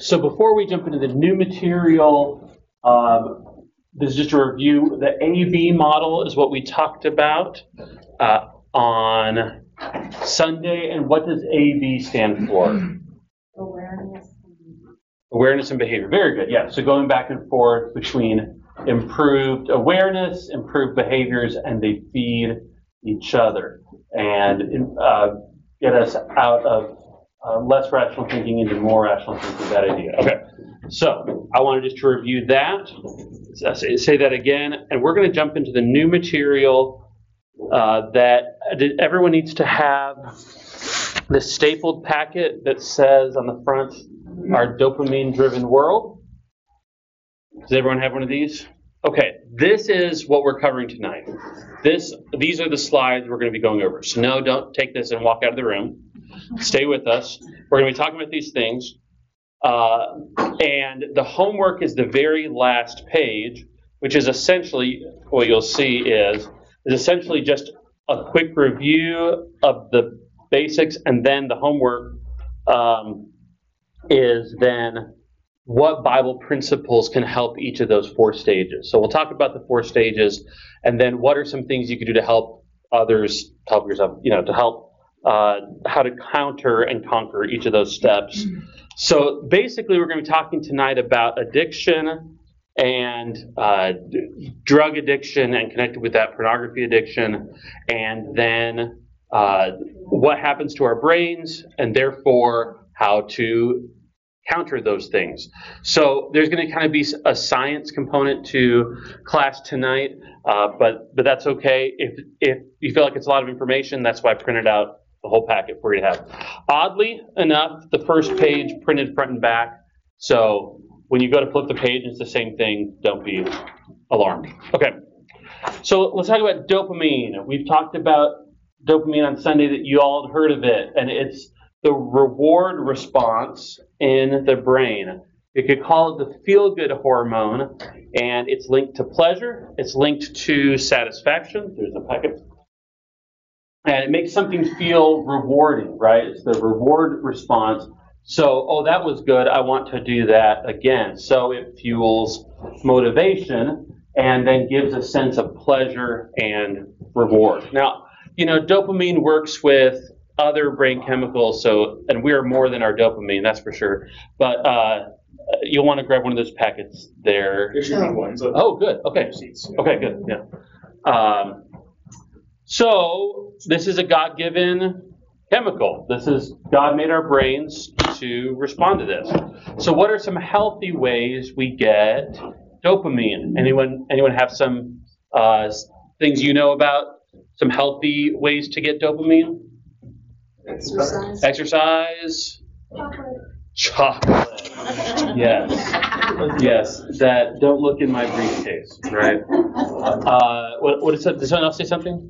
So before we jump into the new material, this is just a review. The AB model is what we talked about on Sunday. And what does AB stand for? Awareness and behavior. Very good. Yeah. So going back and forth between improved awareness, improved behaviors, and they feed each other and get us out of less rational thinking into more rational thinking. That idea. Okay. So I wanted just to review that. Say that again, and we're going to jump into the new material that everyone needs to have. The stapled packet that says on the front, "Our dopamine-driven world." Does everyone have one of these? Okay, this is what we're covering tonight. These are the slides we're going to be going over. So no, don't take this and walk out of the room. Stay with us. We're going to be talking about these things. And the homework is the very last page, which is essentially, what you'll see is essentially just a quick review of the basics, and then the homework is then what Bible principles can help each of those 4 stages. So we'll talk about the 4 stages, and then what are some things you can do to help others, help yourself, to help how to counter and conquer each of those steps. So basically, we're going to be talking tonight about addiction and drug addiction, and connected with that, pornography addiction, and then what happens to our brains, and therefore how to counter those things. So there's going to kind of be a science component to class tonight, but that's okay. If you feel like it's a lot of information, that's why I printed out the whole packet for you to have. Oddly enough, the first page printed front and back, so when you go to flip the page, it's the same thing. Don't be alarmed. Okay, so let's talk about dopamine. We've talked about dopamine on Sunday, that you all had heard of it, and it's the reward response in the brain. You could call it the feel-good hormone, and it's linked to pleasure. It's linked to satisfaction. There's a packet. And it makes something feel rewarding, right? It's the reward response. So, that was good. I want to do that again. So it fuels motivation and then gives a sense of pleasure and reward. Now, dopamine works with other brain chemicals, and we're more than our dopamine, that's for sure. But you'll want to grab one of those packets there. There should be one. Oh, good. Okay. Okay, good. Yeah. So this is a God-given chemical. God made our brains to respond to this. So what are some healthy ways we get dopamine? Anyone have some things you know about some healthy ways to get dopamine? Exercise. Chocolate. Yes. That don't look in my briefcase, right? What is that? Did someone else say something?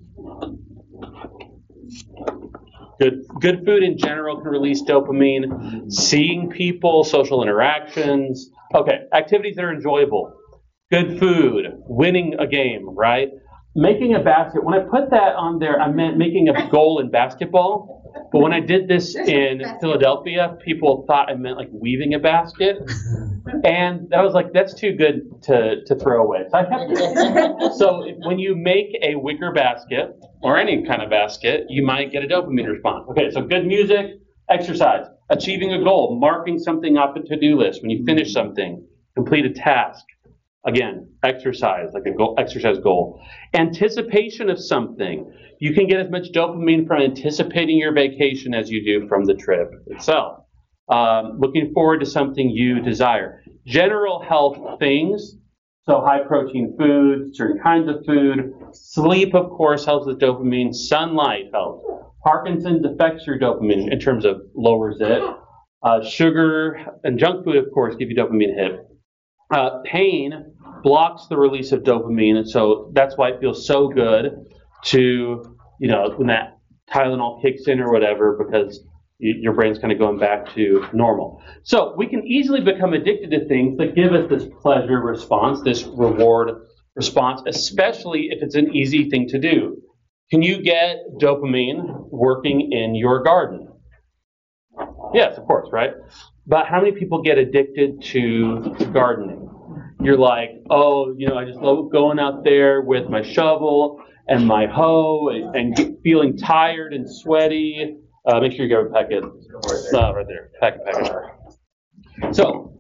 Good food in general can release dopamine. Seeing people, social interactions. Okay, activities that are enjoyable. Good food, winning a game, right? Making a basket. When I put that on there, I meant making a goal in basketball. But when I did this in Philadelphia, people thought I meant like weaving a basket. And I was like, that's too good to throw away. So I kept it. So when you make a wicker basket, or any kind of basket, you might get a dopamine response. Okay, so good music, exercise, achieving a goal, marking something off a to-do list. When you finish something, complete a task. Again, exercise, like a exercise goal. Anticipation of something. You can get as much dopamine from anticipating your vacation as you do from the trip itself. Looking forward to something you desire. General health things, so high-protein food, certain kinds of food. Sleep, of course, helps with dopamine. Sunlight helps. Parkinson's affects your dopamine in terms of lowers it. Sugar and junk food, of course, give you dopamine hit. Pain blocks the release of dopamine, and so that's why it feels so good to, when that Tylenol kicks in or whatever, because your brain's kind of going back to normal. So we can easily become addicted to things that give us this pleasure response, this reward response, especially if it's an easy thing to do. Can you get dopamine working in your garden? Yes, of course, right? But how many people get addicted to gardening? You're like, oh, I just love going out there with my shovel and my hoe and feeling tired and sweaty. Make sure you grab a packet. Right there. Packet. So,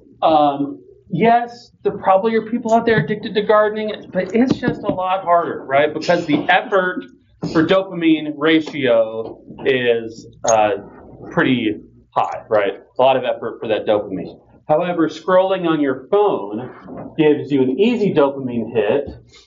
yes, there probably are people out there addicted to gardening, but it's just a lot harder, right? Because the effort for dopamine ratio is pretty high, right? A lot of effort for that dopamine. However, scrolling on your phone gives you an easy dopamine hit,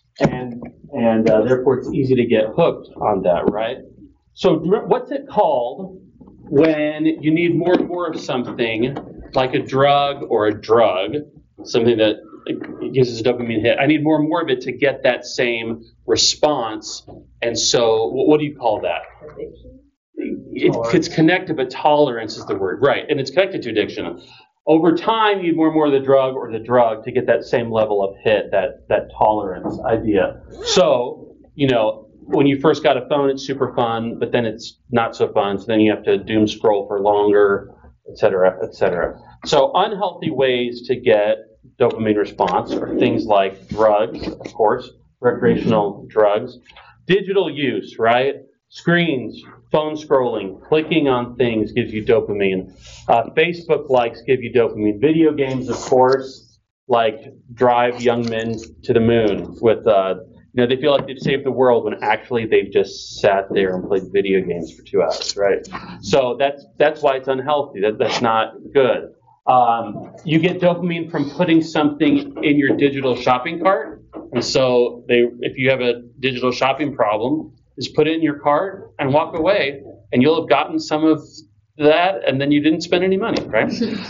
and therefore it's easy to get hooked on that, right? So what's it called when you need more and more of something, like a drug or a drug, something that gives us a dopamine hit? I need more and more of it to get that same response. And so what do you call that? Addiction. It's connected, but tolerance is the word, right? And it's connected to addiction. Over time, you need more and more of the drug or the drug to get that same level of hit, that tolerance idea. So, when you first got a phone, it's super fun, but then it's not so fun. So then you have to doom scroll for longer, et cetera, et cetera. So unhealthy ways to get dopamine response are things like drugs, of course, recreational drugs, digital use, right? Screens, phone scrolling, clicking on things gives you dopamine. Facebook likes give you dopamine. Video games, of course, like drive young men to the moon with, they feel like they've saved the world when actually they've just sat there and played video games for 2 hours, right? So that's why it's unhealthy. That's not good. You get dopamine from putting something in your digital shopping cart. And so if you have a digital shopping problem, just put it in your cart and walk away, and you'll have gotten some of that, and then you didn't spend any money, right?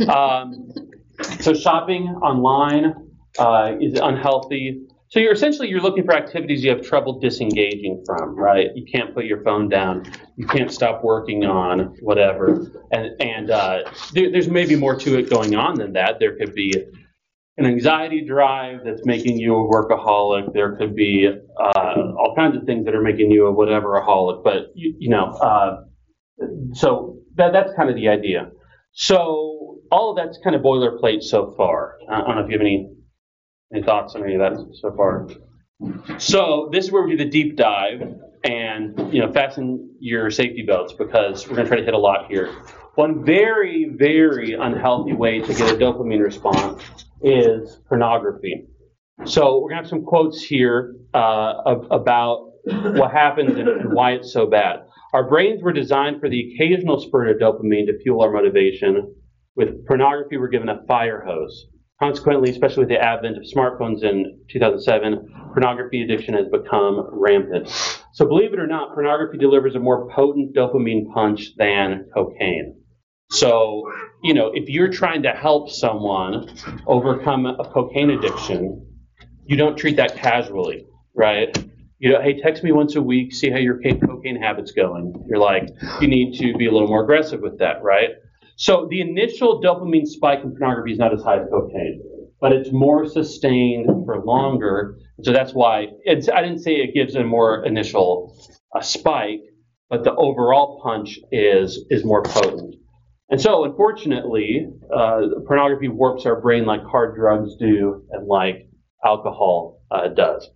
So shopping online is unhealthy. So you're looking for activities you have trouble disengaging from, right? You can't put your phone down. You can't stop working on whatever. And there's maybe more to it going on than that. There could be an anxiety drive that's making you a workaholic. There could be all kinds of things that are making you a whatever-aholic. But, so that's kind of the idea. So all of that's kind of boilerplate so far. I don't know if you have any thoughts on any of that so far. So this is where we do the deep dive, and fasten your safety belts because we're going to try to hit a lot here. One very, very unhealthy way to get a dopamine response is pornography. So we're going to have some quotes here about what happens and why it's so bad. Our brains were designed for the occasional spurt of dopamine to fuel our motivation. With pornography, we're given a fire hose. Consequently, especially with the advent of smartphones in 2007, pornography addiction has become rampant. So believe it or not, pornography delivers a more potent dopamine punch than cocaine. So, if you're trying to help someone overcome a cocaine addiction, you don't treat that casually, right? Hey, text me once a week, see how your cocaine habit's going. You're like, you need to be a little more aggressive with that, right? So the initial dopamine spike in pornography is not as high as cocaine, but it's more sustained for longer. So that's why I didn't say it gives a more initial spike, but the overall punch is more potent. And so, unfortunately, pornography warps our brain like hard drugs do and like alcohol does.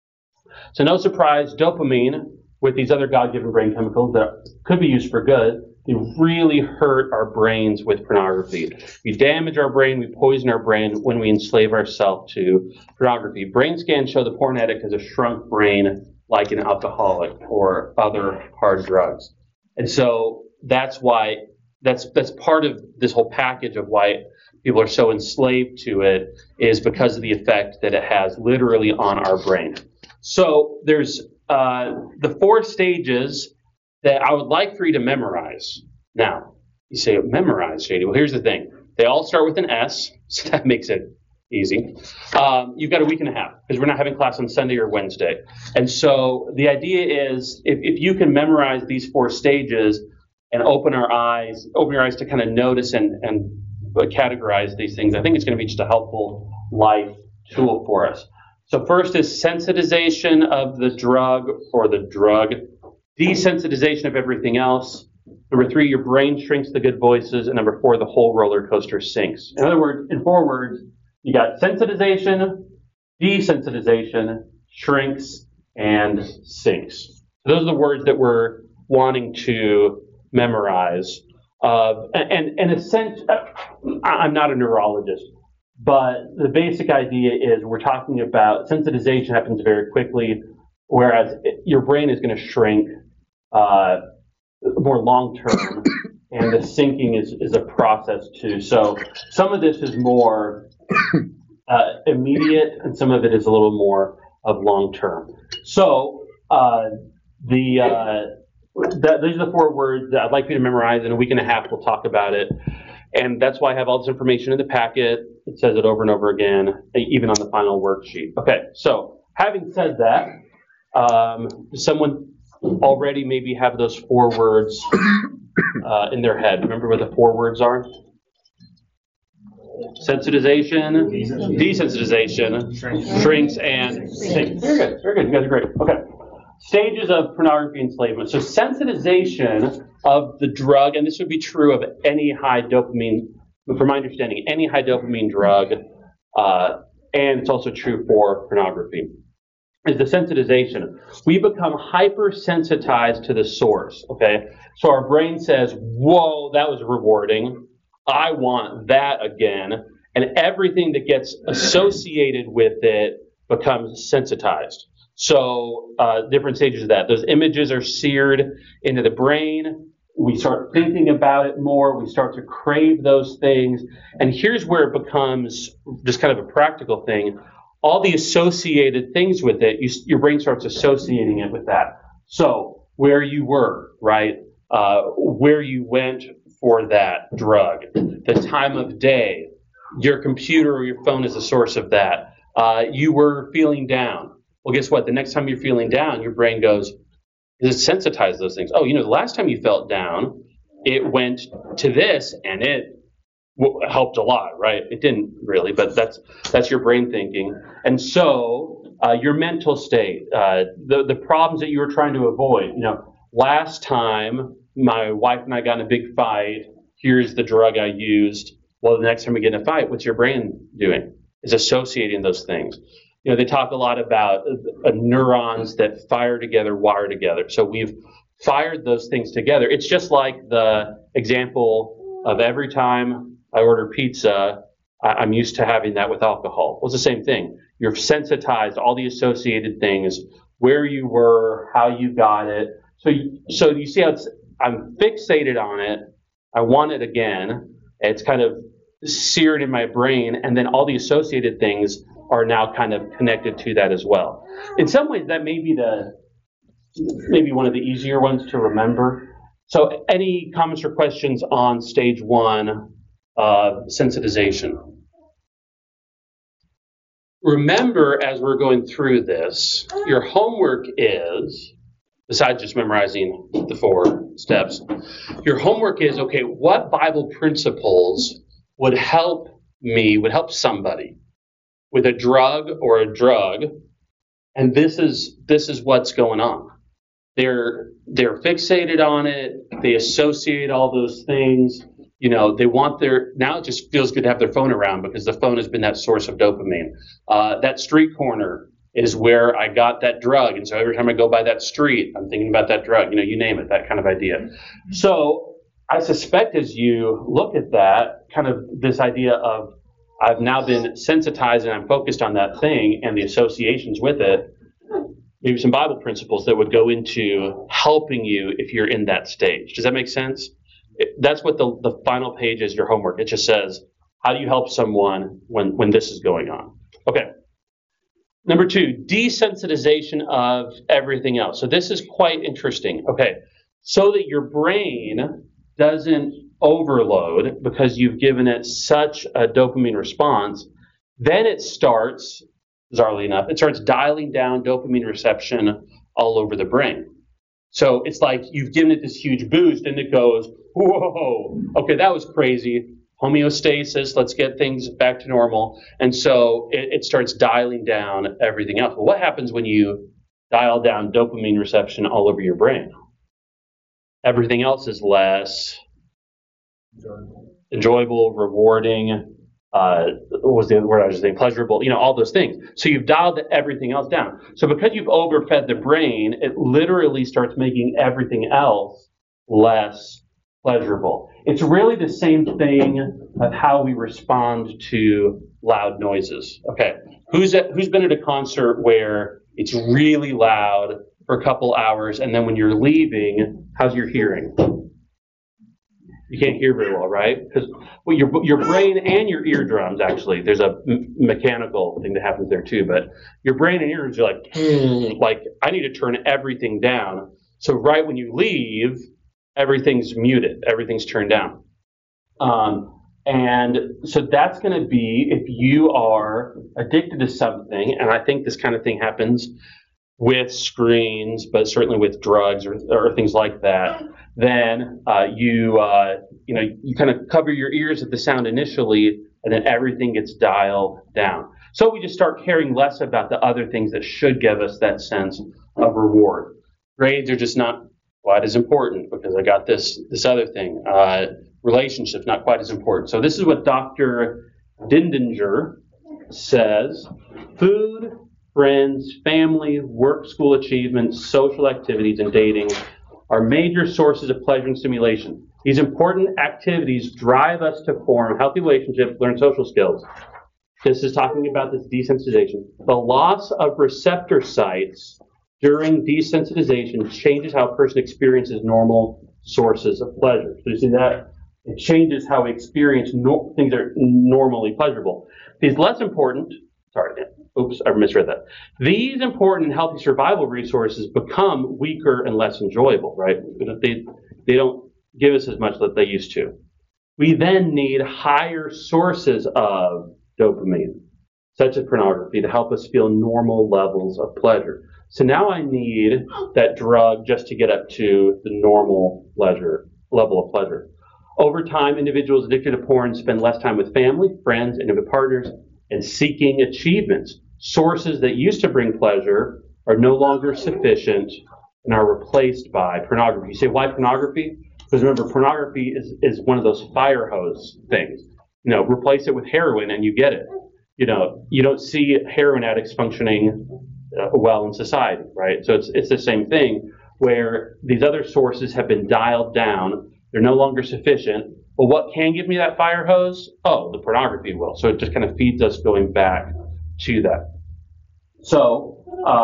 So no surprise, dopamine, with these other God-given brain chemicals that could be used for good, they really hurt our brains with pornography. We damage our brain, we poison our brain when we enslave ourselves to pornography. Brain scans show the porn addict has a shrunk brain like an alcoholic or other hard drugs. And so that's why, that's part of this whole package of why people are so enslaved to it, is because of the effect that it has literally on our brain. So there's the 4 stages that I would like for you to memorize. Now, you say, memorize, Shady. Well, here's the thing. They all start with an S, so that makes it easy. You've got a week and a half, because we're not having class on Sunday or Wednesday. And so the idea is, if you can memorize these 4 stages and open your eyes to kind of notice and categorize these things, I think it's going to be just a helpful life tool for us. So first is sensitization of the drug or the drug, desensitization of everything else, Number 3, your brain shrinks the good voices. And number 4, the whole roller coaster sinks. In other words, in 4 words, you got sensitization, desensitization, shrinks, and sinks. So those are the words that we're wanting to memorize. And in a sense, I'm not a neurologist, but the basic idea is we're talking about sensitization happens very quickly, whereas your brain is going to shrink more long term, and the sinking is a process too. So some of this is more immediate, and some of it is a little more of long term. So these are the 4 words that I'd like you to memorize. In a week and a half, we'll talk about it. And that's why I have all this information in the packet. It says it over and over again, even on the final worksheet. Okay, so having said that, does someone already maybe have those 4 words in their head? Remember what the 4 words are? Sensitization, desensitization, shrinks, and sinks. Very good, very good. You guys are great. Okay. Stages of pornography enslavement. So sensitization of the drug, and this would be true of any high dopamine, from my understanding, any high dopamine drug, and it's also true for pornography, is the sensitization. We become hypersensitized to the source, okay? So our brain says, whoa, that was rewarding. I want that again. And everything that gets associated with it becomes sensitized. So different stages of that. Those images are seared into the brain. We start thinking about it more. We start to crave those things. And here's where it becomes just kind of a practical thing. All the associated things with it, your brain starts associating it with that. So where you were, right? Where you went for that drug, the time of day, your computer or your phone is the source of that. You were feeling down. Well, guess what? The next time you're feeling down, your brain goes, it sensitizes those things. Oh, the last time you felt down, it went to this and it helped a lot, right? It didn't really, but that's your brain thinking. And so your mental state, the problems that you were trying to avoid. Last time my wife and I got in a big fight, here's the drug I used. Well, the next time we get in a fight, what's your brain doing? It's associating those things. They talk a lot about neurons that fire together, wire together. So we've fired those things together. It's just like the example of every time I order pizza, I'm used to having that with alcohol. Well, it's the same thing. You're sensitized, all the associated things, where you were, how you got it. So you see how I'm fixated on it. I want it again. It's kind of seared in my brain, and then all the associated things are now kind of connected to that as well. In some ways, that may be maybe one of the easier ones to remember. So any comments or questions on stage 1 of sensitization? Remember, as we're going through this, your homework is, besides just memorizing the 4 steps, your homework is, okay, what Bible principles would help somebody with a drug or a drug, and this is what's going on. They're fixated on it. They associate all those things. They want now it just feels good to have their phone around because the phone has been that source of dopamine. That street corner is where I got that drug, and so every time I go by that street, I'm thinking about that drug. You name it, that kind of idea. So I suspect as you look at that, kind of this idea of I've now been sensitized and I'm focused on that thing and the associations with it, maybe some Bible principles that would go into helping you if you're in that stage. Does that make sense? That's what the final page is, your homework. It just says, how do you help someone when this is going on? Okay. Number 2, desensitization of everything else. So this is quite interesting. Okay. So that your brain doesn't overload because you've given it such a dopamine response, then it starts, bizarrely enough, it starts dialing down dopamine reception all over the brain. So it's like you've given it this huge boost and it goes, whoa, okay, that was crazy. Homeostasis, let's get things back to normal. And so it starts dialing down everything else. Well, what happens when you dial down dopamine reception all over your brain? Everything else is less enjoyable, rewarding. What was the other word I was saying? Pleasurable. All those things. So you've dialed everything else down. So because you've overfed the brain, it literally starts making everything else less pleasurable. It's really the same thing of how we respond to loud noises. Okay, who's been at a concert where it's really loud for a couple hours, and then when you're leaving, how's your hearing? You can't hear very well, right? Because your brain and your eardrums, actually, there's a mechanical thing that happens there too, but your brain and eardrums are like, I need to turn everything down. So right when you leave, everything's muted, everything's turned down. And so that's going to be if you are addicted to something, and I think this kind of thing happens with screens, but certainly with drugs or things like that, then you kind of cover your ears at the sound initially, and then everything gets dialed down. So we just start caring less about the other things that should give us that sense of reward. Grades are just not quite as important because I got this other thing. Relationships not quite as important. So this is what Dr. Dindinger says: food, friends, family, work, school achievements, social activities, and dating are major sources of pleasure and stimulation. These important activities drive us to form healthy relationships, learn social skills. This is talking about this desensitization. The loss of receptor sites during desensitization changes how a person experiences normal sources of pleasure. So you see that? It changes how we experience things that are normally pleasurable. These less important, I misread that. These important and healthy survival resources become weaker and less enjoyable, right? They don't give us as much that they used to. We then need higher sources of dopamine, such as pornography, to help us feel normal levels of pleasure. So now I need that drug just to get up to the normal level of pleasure. Over time, individuals addicted to porn spend less time with family, friends, intimate partners, and seeking achievements. Sources that used to bring pleasure are no longer sufficient and are replaced by pornography. You say, why pornography? Because remember, pornography is one of those fire hose things. Replace it with heroin and you get it. You don't see heroin addicts functioning well in society, right? So it's the same thing where these other sources have been dialed down. They're no longer sufficient. Well, what can give me that fire hose? Oh, the pornography will. So it just kind of feeds us going back to that. So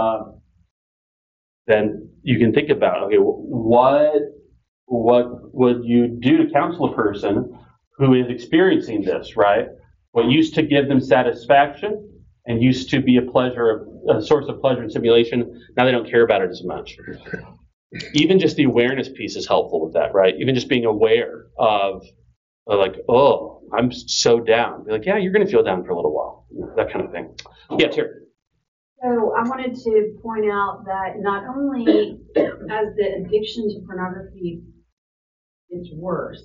then you can think about, okay, what would you do to counsel a person who is experiencing this, right? What used to give them satisfaction and used to be a source of pleasure and stimulation, now they don't care about it as much. Even just the awareness piece is helpful with that, right? Even just being aware of like, oh, I'm so down. Be like, yeah, you're going to feel down for a little while. That kind of thing. Yeah, Terry. So I wanted to point out that not only as the addiction to pornography gets worse,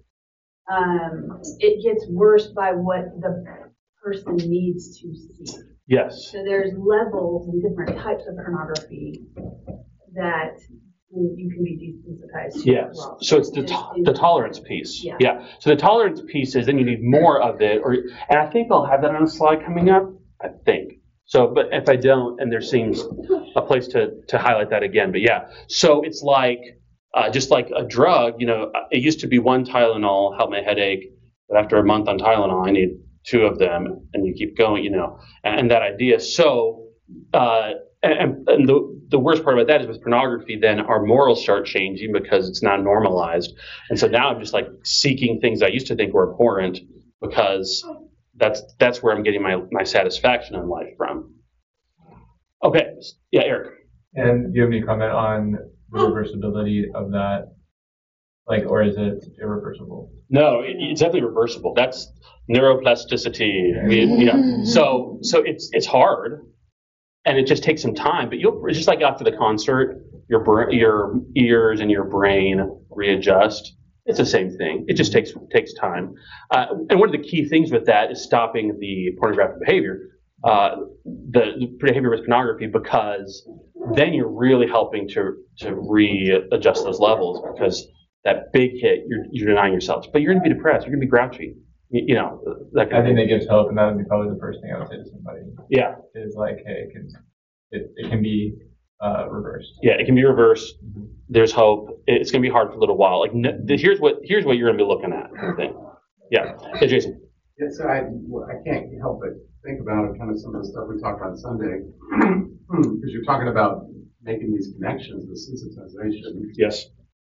it gets worse by what the person needs to see. Yes. So there's levels and different types of pornography that you can be desensitized to. Yes. Well. So it's the tolerance piece. Yeah. So the tolerance piece is then you need more of it, and I think I'll have that on a slide coming up. I think. So, but if I don't, and there seems a place to highlight that again. But yeah. So it's like just like a drug. It used to be one Tylenol helped my headache, but after a month on Tylenol, I need 2 of them, and you keep going. And that idea. So. And the worst part about that is with pornography, then our morals start changing because it's now normalized. And so now I'm just like seeking things I used to think were abhorrent because that's where I'm getting my satisfaction in life from. Okay. Yeah, Eric. And do you have any comment on the reversibility of that? Or is it irreversible? No, it's definitely reversible. That's neuroplasticity. Yeah. So it's hard. And it just takes some time, but it's just like after the concert, your ears and your brain readjust. It's the same thing. It just takes time. And one of the key things with that is stopping the pornographic behavior, the behavior with pornography, because then you're really helping to readjust those levels, because that big hit, you're denying yourself. But you're going to be depressed. You're going to be grouchy. That kind I of think thing. that gives hope, and that would be probably the first thing I would say to somebody. Yeah. Is like, hey, it can be reversed. Yeah, it can be reversed. There's hope. It's going to be hard for a little while. Like, here's what you're going to be looking at, I think. Yeah. Hey, Jason. Yeah, so I can't help but think about kind of some of the stuff we talked about Sunday, because you're talking about making these connections, the sensitization. Yes.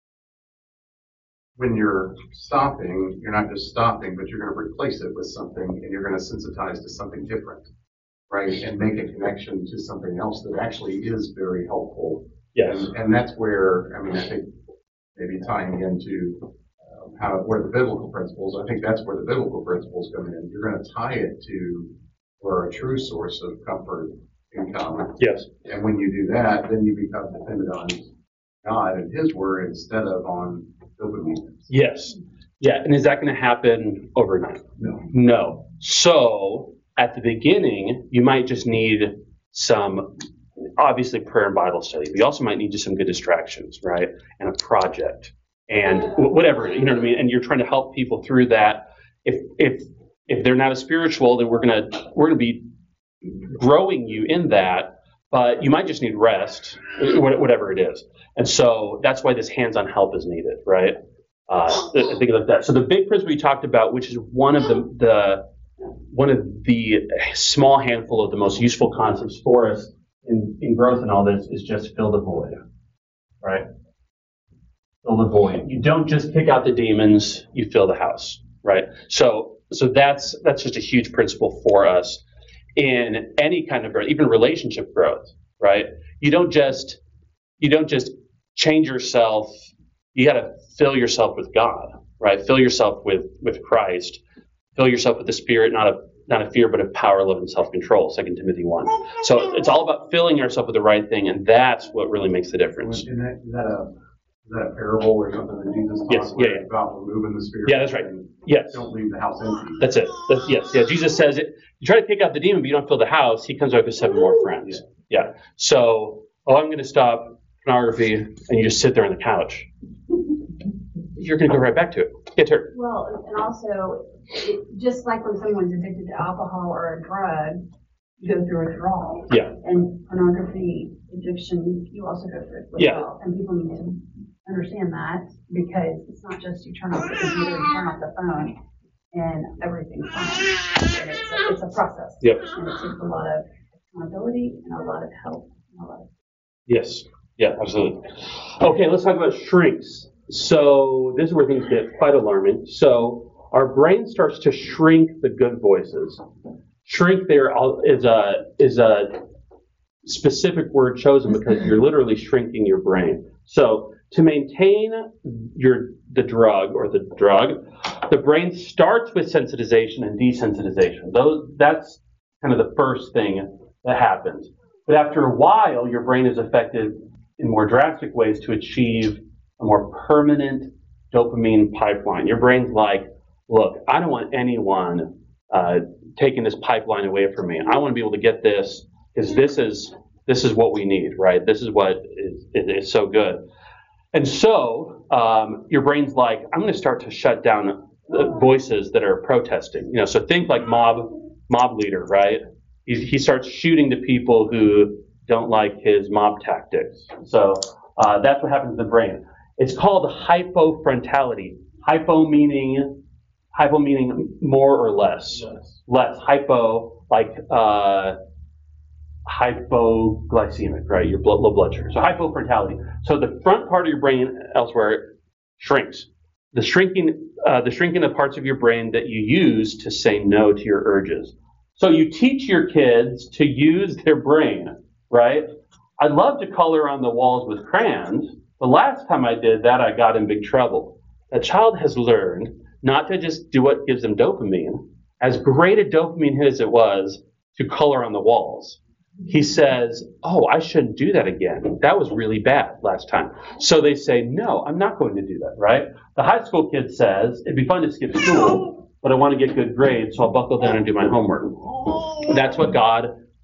When you're stopping, you're not just stopping, but you're going to replace it with something, and you're going to sensitize to something different, right? And make a connection to something else that actually is very helpful. Yes. And that's where, I mean, I think maybe tying into where the biblical principles, I think that's where the biblical principles come in. You're going to tie it to where a true source of comfort can come. Yes. And when you do that, then you become dependent on God and His Word instead of on dopamine. Yes. Yeah. And is that going to happen overnight? No. So at the beginning, you might just need some, obviously, prayer and Bible study. But you also might need just some good distractions, right? And a project and whatever, you know what I mean? And you're trying to help people through that. If they're not as spiritual, then we're gonna be growing you in that. But you might just need rest, whatever it is. And so that's why this hands-on help is needed, right? Think like that. So the big principle we talked about, which is one of the small handful of the most useful concepts for us in growth and all this, is just fill the void, right? Fill the void. You don't just kick out the demons; you fill the house, right? So that's just a huge principle for us in any kind of growth, even relationship growth, right? You don't just change yourself. You got to fill yourself with God, right? Fill yourself with Christ. Fill yourself with the Spirit, not a fear, but of power, love, and self-control. 2 Timothy 1. So it's all about filling yourself with the right thing, and that's what really makes the difference. Is that a parable or something that Jesus talked about removing the spirit? Yeah, that's right. Yes. Don't leave the house empty. That's it. Yes. Yeah. Jesus says it. You try to kick out the demon, but you don't fill the house. He comes back with 7 more friends. Yeah. So, I'm going to stop pornography, and you just sit there on the couch. You're going to go right back to it. Get her. Well, and also, just like when someone's addicted to alcohol or a drug, you go through withdrawal. Yeah. And pornography addiction, you also go through withdrawal. And people need to understand that, because it's not just you turn off the computer, you turn off the phone, and everything's fine. And it's a process. Yep. And it takes a lot of accountability and a lot of help. And a lot of Yes. Yeah, absolutely. Okay, let's talk about shrinks. So this is where things get quite alarming. So our brain starts to shrink the good voices. Shrink there is a specific word chosen because you're literally shrinking your brain. So to maintain the drug, the brain starts with sensitization and desensitization. That's kind of the first thing that happens. But after a while, your brain is affected in more drastic ways to achieve a more permanent dopamine pipeline. Your brain's like, look, I don't want anyone taking this pipeline away from me. I want to be able to get this because this is what we need, right? This is what is so good. And so your brain's like, I'm going to start to shut down the voices that are protesting. So think like mob leader, right? He starts shooting the people who don't like his mob tactics. So that's what happens in the brain. It's called hypofrontality. Hypo meaning more or less. Less. Hypo, like hypoglycemic, right? Your low blood sugar. So hypofrontality. So the front part of your brain elsewhere shrinks. The shrinking of parts of your brain that you use to say no to your urges. So you teach your kids to use their brain, right? I'd love to color on the walls with crayons. The last time I did that, I got in big trouble. A child has learned not to just do what gives them dopamine. As great a dopamine hit as it was to color on the walls, he says, I shouldn't do that again. That was really bad last time. So they say, no, I'm not going to do that, right? The high school kid says, it'd be fun to skip school, but I want to get good grades, so I'll buckle down and do my homework. That's what God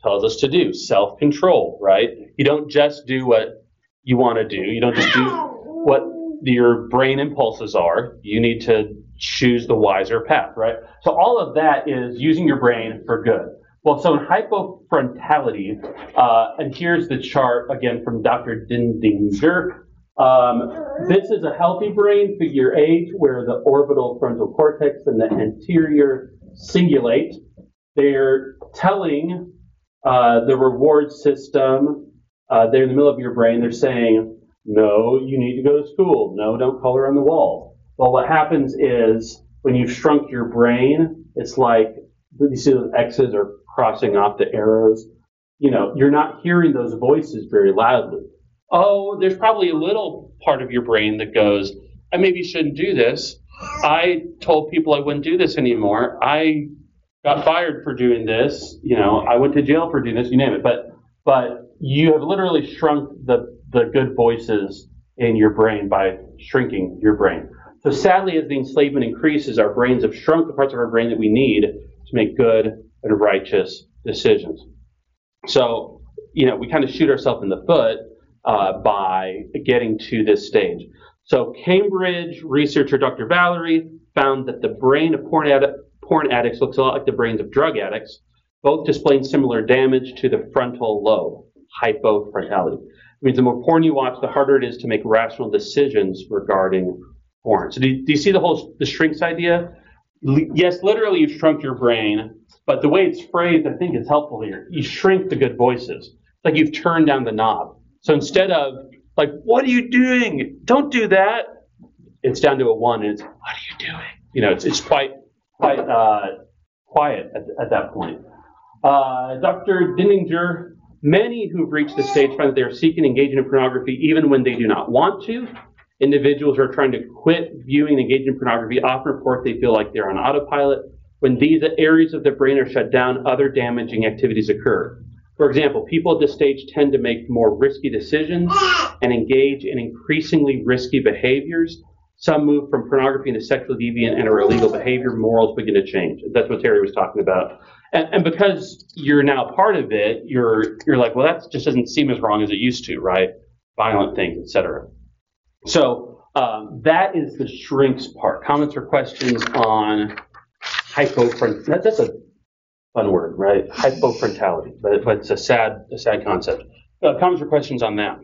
tells us to do? Self-control, right? You don't just do what you want to do. You don't just do what your brain impulses are. You need to choose the wiser path, right? So all of that is using your brain for good. Well, so in hypofrontality, and here's the chart again from Dr. Dindinger. This is a healthy brain, figure 8, where the orbital frontal cortex and the anterior cingulate. They're telling the reward system, they're in the middle of your brain, they're saying, no, you need to go to school. No, don't color on the wall. Well, what happens is when you've shrunk your brain, it's like, you see those X's are crossing off the arrows. You know, you're not hearing those voices very loudly. Oh, there's probably a little part of your brain that goes, I maybe shouldn't do this. I told people I wouldn't do this anymore. I got fired for doing this. You know, I went to jail for doing this, you name it. But you have literally shrunk the good voices in your brain by shrinking your brain. So sadly, as the enslavement increases, our brains have shrunk the parts of our brain that we need to make good and righteous decisions. So, you know, we kind of shoot ourselves in the foot by getting to this stage. So Cambridge researcher Dr. Valerie found that the brain of porn addicts looks a lot like the brains of drug addicts, both displaying similar damage to the frontal lobe, hypofrontality. It means the more porn you watch, the harder it is to make rational decisions regarding porn. So do you see the shrinks idea? Yes, literally you've shrunk your brain, but the way it's phrased, I think, is helpful here. You shrink the good voices. It's like you've turned down the knob. So instead of, like, what are you doing? Don't do that. It's down to a 1, and it's, what are you doing? You know, it's quite quiet at that point. Dr. Dinninger, many who've reached this stage find that they are seeking engaging in pornography even when they do not want to. Individuals who are trying to quit viewing and engaging in pornography often report they feel like they're on autopilot. When these areas of the brain are shut down, other damaging activities occur. For example, people at this stage tend to make more risky decisions and engage in increasingly risky behaviors. Some move from pornography into sexual deviant and or illegal behavior. Morals begin to change. That's what Terry was talking about. And because you're now part of it, you're like, well, that just doesn't seem as wrong as it used to, right? Violent things, etc. So that is the shrinks part. Comments or questions on hypofrontality? That's a fun word, right? Hypofrontality, but it's a sad concept. Comments or questions on that?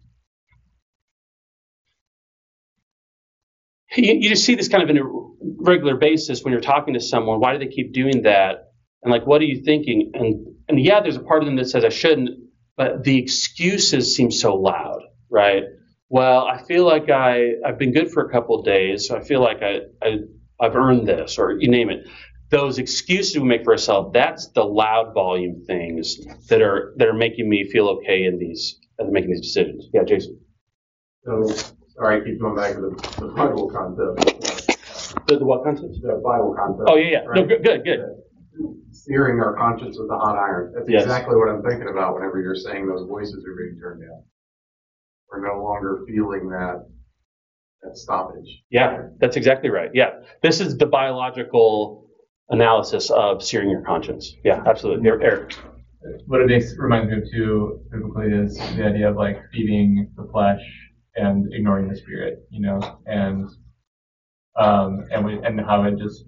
You just see this kind of on a regular basis when you're talking to someone. Why do they keep doing that? And like, what are you thinking? And yeah, there's a part of them that says I shouldn't, but the excuses seem so loud, right? Well, I feel like I've been good for a couple of days, so I feel like I've earned this, or you name it. Those excuses we make for ourselves, that's the loud volume things that are making me feel okay in making these decisions. Yeah, Jason. So, sorry, I keep going back to the Bible concept. The what concept? The Bible concept. Oh, yeah. Right? No, good. Searing our conscience with a hot iron. That's exactly what I'm thinking about whenever you're saying those voices are being turned down. We're no longer feeling that stoppage. Yeah, that's exactly right. Yeah, this is the biological analysis of searing your conscience. Yeah, absolutely. Eric. What it reminds me of too, biblically, is the idea of like feeding the flesh and ignoring the spirit, you know, and how it just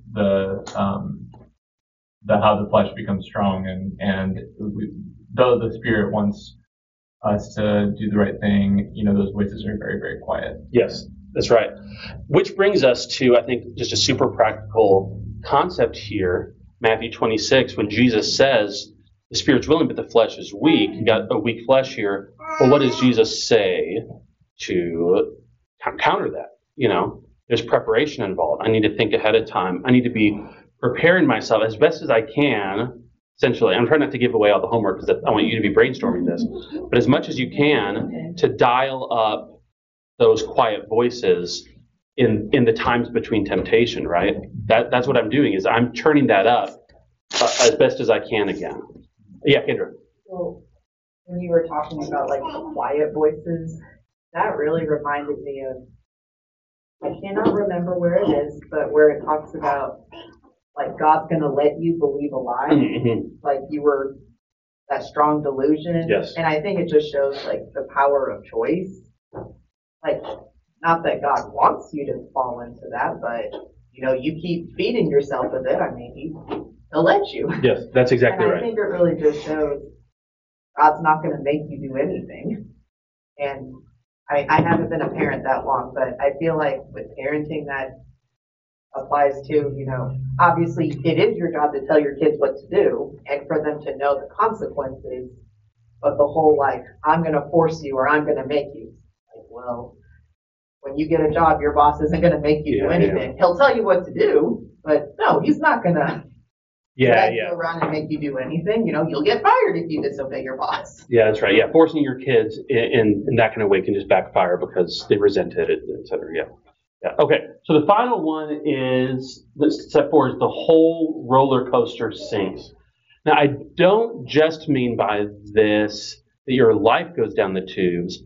how the flesh becomes strong and though the spirit wants us to do the right thing, you know, those voices are very, very quiet. Yes, that's right. Which brings us to, I think, just a super practical concept here, Matthew 26, when Jesus says, the spirit's willing, but the flesh is weak. You got a weak flesh here. Well, what does Jesus say to counter that? You know, there's preparation involved. I need to think ahead of time. I need to be preparing myself as best as I can. Essentially, I'm trying not to give away all the homework because I want you to be brainstorming this, but as much as you can to dial up those quiet voices in the times between temptation, right? That's what I'm doing, is I'm turning that up as best as I can again. Yeah, Kendra. Well, when you were talking about like the quiet voices, that really reminded me of, I cannot remember where it is, but where it talks about like God's going to let you believe a lie. Mm-hmm. Like you were that strong delusion. Yes. And I think it just shows like the power of choice. Like, not that God wants you to fall into that, but you know, you keep feeding yourself with it. I mean, he'll let you. Yes, that's exactly And I right. think it really just shows God's not going to make you do anything. And I haven't been a parent that long, but I feel like with parenting that applies to, you know, obviously it is your job to tell your kids what to do and for them to know the consequences, but the whole like, I'm going to force you or I'm going to make you. Like, well, when you get a job, your boss isn't going to make you do anything. He'll tell you what to do, but no, he's not going to drag you around and make you do anything. You know, you'll get fired if you disobey your boss. Yeah, that's right. Yeah, forcing your kids in that kind of way can just backfire because they resent it, et cetera. Yeah. Yeah. Okay. So the final one is step 4 is the whole roller coaster sinks. Now, I don't just mean by this that your life goes down the tubes.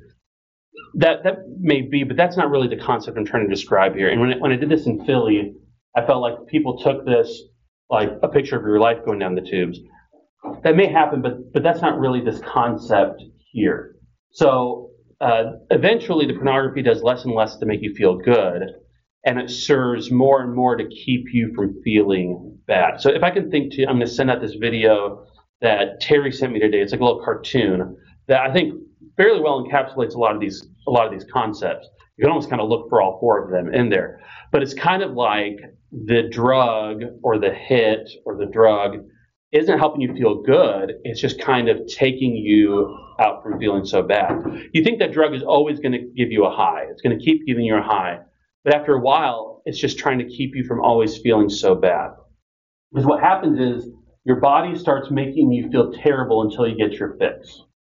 That may be, but that's not really the concept I'm trying to describe here. And when I did this in Philly, I felt like people took this like a picture of your life going down the tubes. That may happen, but that's not really this concept here. So eventually the pornography does less and less to make you feel good, and it serves more and more to keep you from feeling bad. So if I can think to, I'm going to send out this video that Terry sent me today. It's like a little cartoon that I think fairly well encapsulates a lot of these concepts. You can almost kind of look for all 4 of them in there. But it's kind of like the drug or the hit or the drug isn't helping you feel good. It's just kind of taking you out from feeling so bad. You think that drug is always going to give you a high. It's going to keep giving you a high. But after a while, it's just trying to keep you from always feeling so bad. Because what happens is your body starts making you feel terrible until you get your fix.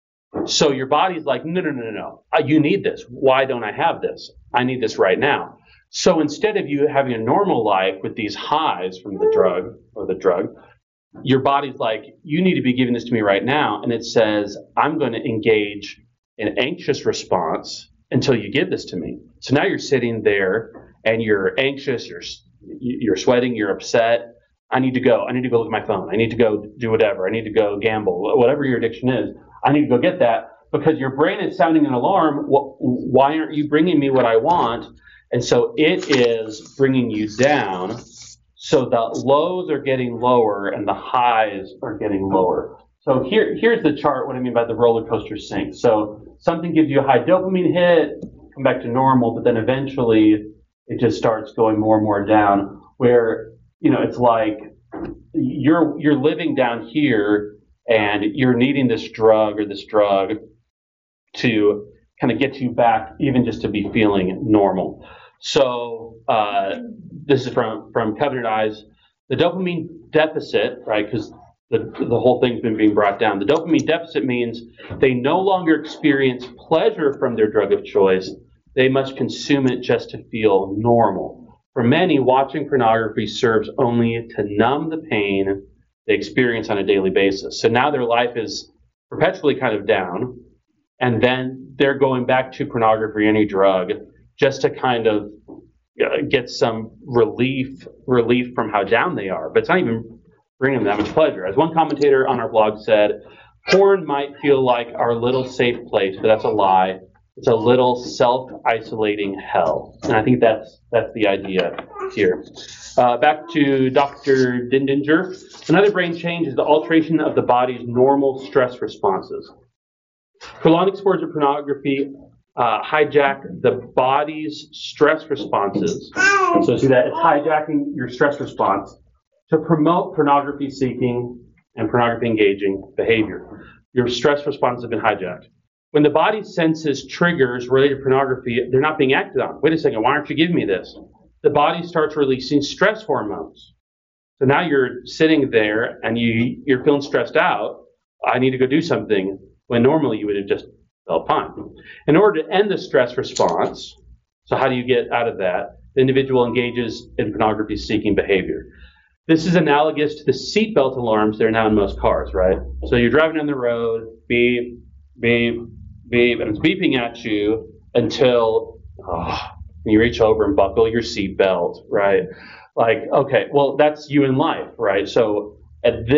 So your body's like, no. You need this. Why don't I have this? I need this right now. So instead of you having a normal life with these highs from the drug, your body's like, you need to be giving this to me right now. And it says, I'm going to engage an anxious response until you give this to me. So now you're sitting there and you're anxious, you're sweating, you're upset. I need to go look at my phone. I need to go do whatever. I need to go gamble, whatever your addiction is. I need to go get that because your brain is sounding an alarm. Why aren't you bringing me what I want? And so it is bringing you down. So the lows are getting lower and the highs are getting lower. So here's the chart, what I mean by the roller coaster sink. So something gives you a high dopamine hit, come back to normal, but then eventually it just starts going more and more down where, you know, it's like you're living down here and you're needing this drug to kind of get you back even just to be feeling normal. So this is from Covenant Eyes. The dopamine deficit, right, because the whole thing's been being brought down. The dopamine deficit means they no longer experience pleasure from their drug of choice. They must consume it just to feel normal. For many, watching pornography serves only to numb the pain they experience on a daily basis. So now their life is perpetually kind of down, and then they're going back to pornography or any drug just to kind of get some relief from how down they are. But it's not even bringing them that much pleasure. As one commentator on our blog said, porn might feel like our little safe place, but that's a lie. It's a little self-isolating hell. And I think that's the idea here. Back to Dr. Dindinger. Another brain change is the alteration of the body's normal stress responses. Prolonged exposure to pornography hijack the body's stress responses. So see that it's hijacking your stress response to promote pornography seeking and pornography engaging behavior. Your stress responses have been hijacked. When the body senses triggers related to pornography, they're not being acted on. Wait a second, why aren't you giving me this? The body starts releasing stress hormones. So now you're sitting there and you're feeling stressed out. I need to go do something, when normally you would have just felt fine. In order to end the stress response, so how do you get out of that? The individual engages in pornography-seeking behavior. This is analogous to the seatbelt alarms that are now in most cars, right? So you're driving down the road, beep, beep, beep, and it's beeping at you until you reach over and buckle your seatbelt, right? Like, okay, well, that's you in life, right? So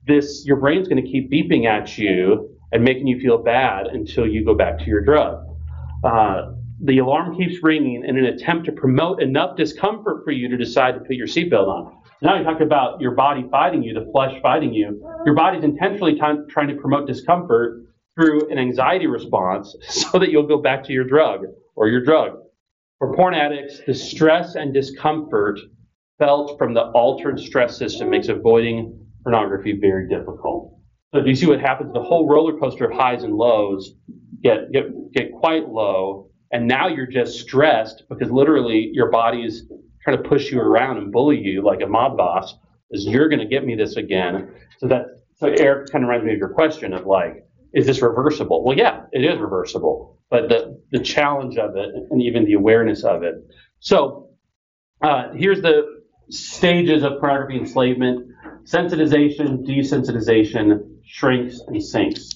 your brain's going to keep beeping at you and making you feel bad until you go back to your drug. The alarm keeps ringing in an attempt to promote enough discomfort for you to decide to put your seatbelt on. Now you talk about your body fighting you, the flesh fighting you. Your body's intentionally trying to promote discomfort through an anxiety response so that you'll go back to your drug or your drug. For porn addicts, the stress and discomfort felt from the altered stress system makes avoiding pornography very difficult. So do you see what happens? The whole roller coaster of highs and lows get quite low, and now you're just stressed because literally your body is trying to push you around and bully you like a mob boss, is you're going to get me this again. So Eric kind of reminds me of your question of like, is this reversible? Well, yeah, it is reversible, but the challenge of it and even the awareness of it. So here's the stages of pornography enslavement: sensitization, desensitization, shrinks, and sinks.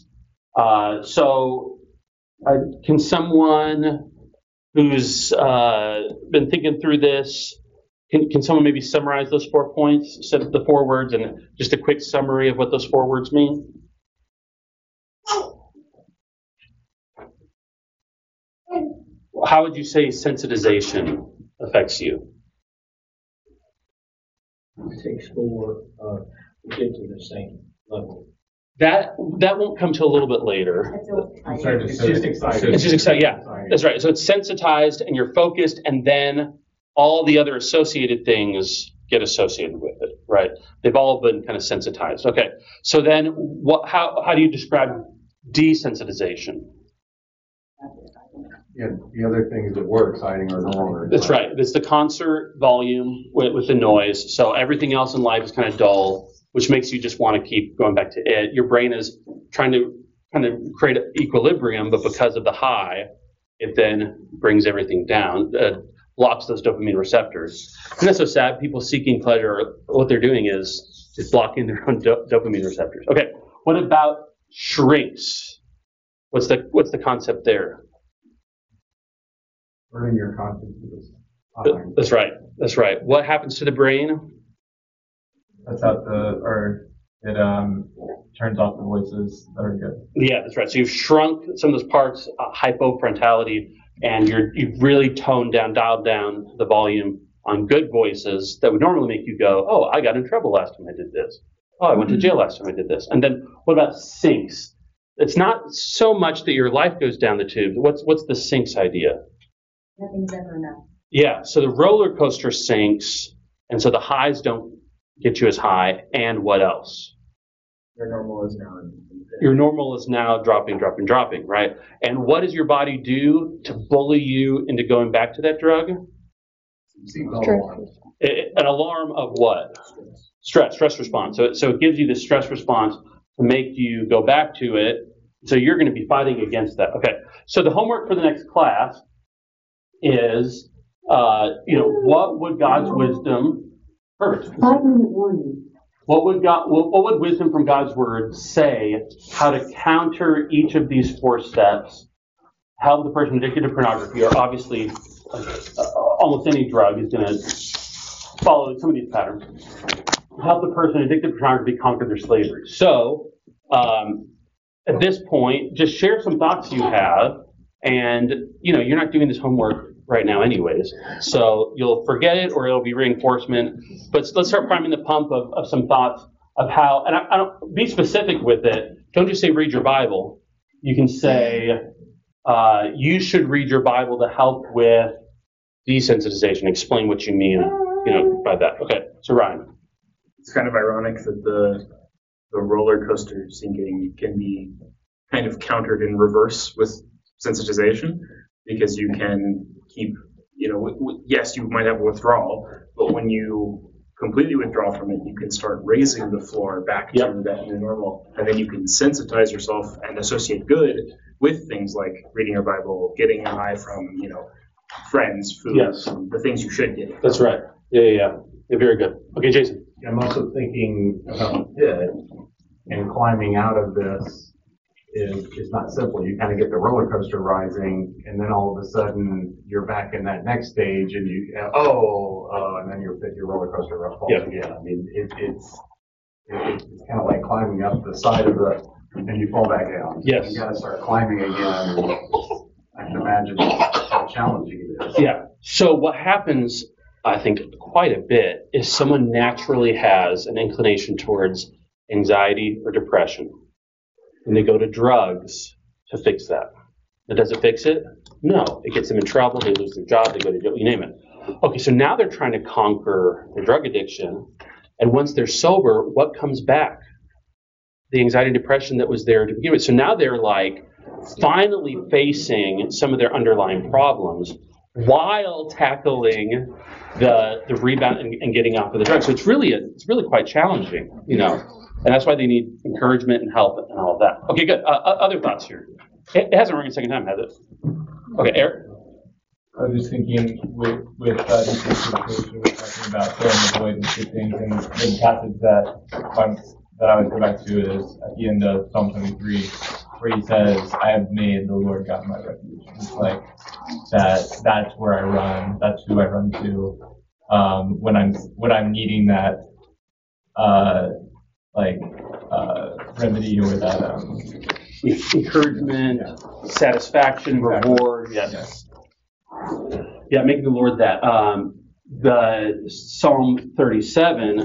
Can someone who's been thinking through this, can someone maybe summarize those 4 points, set the 4 words, and just a quick summary of what those 4 words mean? How would you say sensitization affects you? It takes 4 to get to the same level. That won't come till a little bit later. It's just exciting. It's just exciting. Yeah, that's right. So it's sensitized and you're focused, and then all the other associated things get associated with it, right? They've all been kind of sensitized. Okay. So then, how do you describe desensitization? Yeah, the other things that were exciting are no longer. That's right. It's the concert volume with the noise. So everything else in life is kind of dull, which makes you just want to keep going back to it. Your brain is trying to kind of create equilibrium, but because of the high, it then brings everything down, blocks those dopamine receptors. And that's so sad. People seeking pleasure, what they're doing is blocking their own dopamine receptors. Okay, what about shrinks? What's the concept there? Burning your consciousness. That's right. That's right. What happens to the brain? That's how it turns off the voices that are good. Yeah, that's right. So you've shrunk some of those parts, hypofrontality, and you've really dialed down the volume on good voices that would normally make you go, oh, I got in trouble last time I did this. Oh, I went to jail last time I did this. And then what about sinks? It's not so much that your life goes down the tube. What's the sinks idea? Nothing's ever enough. Yeah, so the roller coaster sinks, and so the highs don't get you as high. And what else? Your normal is now. Your normal is now dropping, right? And what does your body do to bully you into going back to that drug? An alarm of what? Stress response. So it gives you the stress response to make you go back to it. So you're going to be fighting against that. Okay. So the homework for the next class is, what would God's wisdom? Perfect. 5-minute warning. What would wisdom from God's word say how to counter each of these 4 steps? Help the person addicted to pornography, or obviously almost any drug is going to follow some of these patterns. Help the person addicted to pornography conquer their slavery. So at this point, just share some thoughts you have, and you're not doing this homework right now anyways, so you'll forget it or it'll be reinforcement. But let's start priming the pump of some thoughts of how, and I don't be specific with it. Don't just say read your Bible. You can say you should read your Bible to help with desensitization. Explain what you mean, by that. Okay, so Ryan. It's kind of ironic that the roller coaster sinking can be kind of countered in reverse with sensitization, because you can keep, yes, you might have withdrawal, but when you completely withdraw from it, you can start raising the floor back to that new normal, and then you can sensitize yourself and associate good with things like reading your Bible, getting an eye from, friends, food, the things you should get. That's right. Yeah, very good. Okay, Jason. I'm also thinking about it, and climbing out of this is not simple. You kind of get the roller coaster rising, and then all of a sudden you're back in that next stage, and and then your roller coaster falls again. I mean, it's kind of like climbing up the side of and you fall back down. Yes. You got to start climbing again. And I can imagine how challenging it is. Yeah. So what happens, I think, quite a bit is someone naturally has an inclination towards anxiety or depression, and they go to drugs to fix that. Now, does it fix it? No. It gets them in trouble. They lose their job. They go to jail. You name it. Okay, so now they're trying to conquer their drug addiction, and once they're sober, what comes back? The anxiety and depression that was there to begin with. So now they're like finally facing some of their underlying problems while tackling the rebound and getting off of the drug. So it's really quite challenging, you know, and that's why they need encouragement and help and all of that. Okay, good. Other thoughts here? It hasn't rung a second time, has it? Okay, Eric. I was just thinking with this situation we're talking about filling the void with good things, and the passage that I would go back to is at the end of Psalm 23, where he says, "I have made the Lord God my refuge." It's like that's where I run. That's who I run to when I'm needing that remedy or that Encouragement, satisfaction, reward. Yes. Yeah, making the Lord that. The Psalm 37,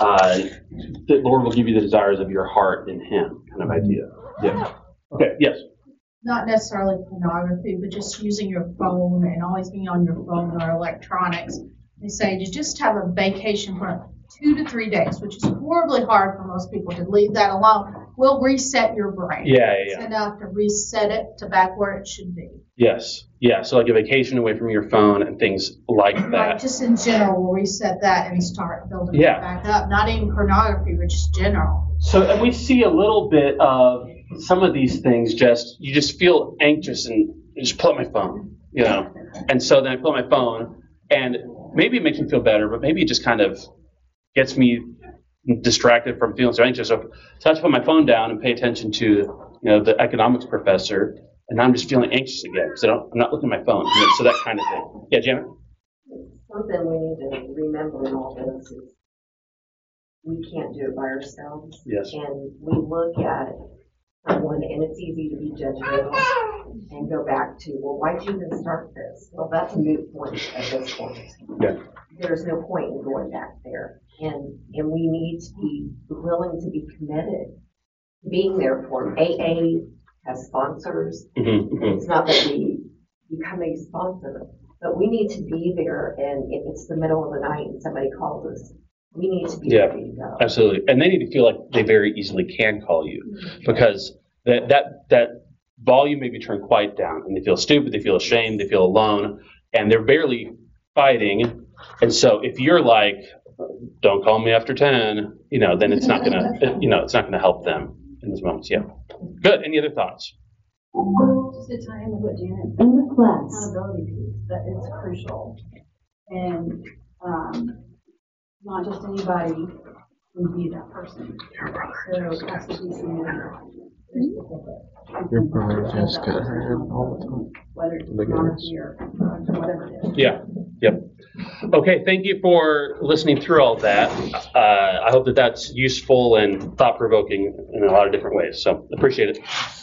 the Lord will give you the desires of your heart in Him, kind of idea. Yeah. Okay. Yes. Not necessarily pornography, but just using your phone and always being on your phone or electronics. They say to just have a vacation for 2 to 3 days, which is horribly hard for most people to leave that alone, will reset your brain. Yeah. It's enough to reset it to back where it should be. Yes. Yeah. So like a vacation away from your phone and things like that. Right, just in general, we'll reset that and start building it back up. Not even pornography, but just general. So and we see a little bit of some of these things. You just feel anxious and you just pull up my phone, you know. And so then I pull up my phone, and maybe it makes me feel better, but maybe it just kind of gets me distracted from feeling so anxious. So I have to put my phone down and pay attention to, the economics professor, and now I'm just feeling anxious again because I'm not looking at my phone. So that kind of thing. Yeah, Janet? Something we need to remember in all this is we can't do it by ourselves. Yes. And we look at someone, and it's easy to be judgmental and go back to, well, why'd you even start this? Well, that's a moot point at this point. Yeah. There's no point in going back there. And we need to be willing to be committed to being there for them. AA has sponsors. Mm-hmm. It's not that we become a sponsor, but we need to be there. And if it's the middle of the night and somebody calls us, we need to be ready to go. Absolutely. And they need to feel like they very easily can call you, because that volume may be turned quite down, and they feel stupid, they feel ashamed, they feel alone, and they're barely fighting. And so if you're like, don't call me after 10, then it's not gonna, it's not gonna help them in those moments. Yeah. Good. Any other thoughts? Just to tie in with what Janet said, accountability piece, that is crucial. And not just anybody can be that person. So it has to be someone Your brother just got hurt all the time. whether it's pornography or whatever it is. Yeah. Yep. Okay. Thank you for listening through all that. I hope that that's useful and thought-provoking in a lot of different ways. So appreciate it.